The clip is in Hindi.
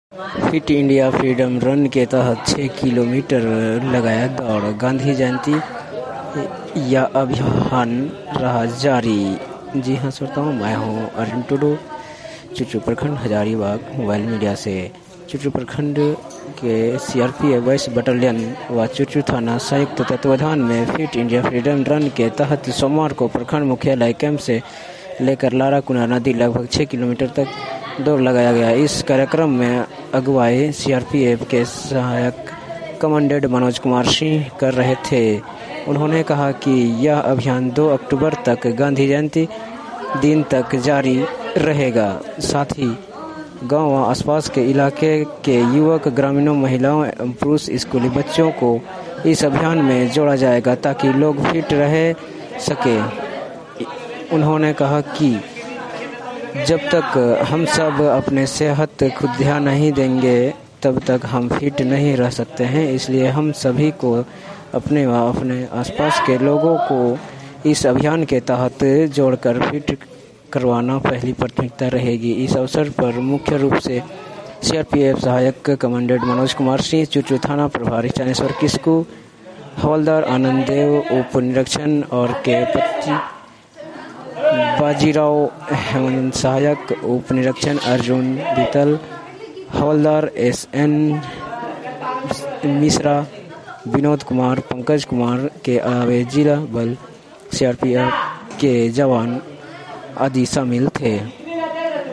फिट इंडिया फ्रीडम रन के तहत 6 किलोमीटर लगाया दौड़। गांधी जयंती या अभियान रहा जारी। जी हाँ श्रोताओं, मैं हूँ अरुण टुडू, चुचू प्रखंड हजारीबाग मोबाइल मीडिया से। चुचू प्रखंड के सीआरपीएफ वेस्ट बटालियन व चुचू थाना संयुक्त तत्वाधान में फिट इंडिया फ्रीडम रन के तहत सोमवार को प्रखंड मुख्यालय कैंप से लेकर लाराकुना नदी लगभग 6 किलोमीटर तक दौड़ लगाया गया। इस कार्यक्रम में अगुवाई सीआरपीएफ के सहायक कमांडेंट मनोज कुमार सिंह कर रहे थे। उन्होंने कहा कि यह अभियान 2 अक्टूबर तक गांधी जयंती दिन तक जारी रहेगा। साथ ही गांव व आसपास के इलाके के युवक, ग्रामीणों, महिलाओं एवं पुरुष स्कूली बच्चों को इस अभियान में जोड़ा जाएगा ताकि लोग फिट रह सके। उन्होंने कहा कि जब तक हम सब अपने सेहत खुद ध्यान नहीं देंगे तब तक हम फिट नहीं रह सकते हैं। इसलिए हम सभी को अपने व अपने आसपास के लोगों को इस अभियान के तहत जोड़कर फिट करवाना पहली प्राथमिकता रहेगी। इस अवसर पर मुख्य रूप से सीआरपीएफ सहायक कमांडेंट मनोज कुमार सिंह, चुचू थाना प्रभारी चनेश्वर किस्कू, हवलदार आनंद देव, उप निरीक्षण और के पत्ती बाजीराव, हेमंत सहायक उप निरीक्षण अर्जुन बीतल, हवलदार एसएन मिश्रा, विनोद कुमार, पंकज कुमार के अलावे जिला बल सीआरपीएफ के जवान आदि शामिल थे।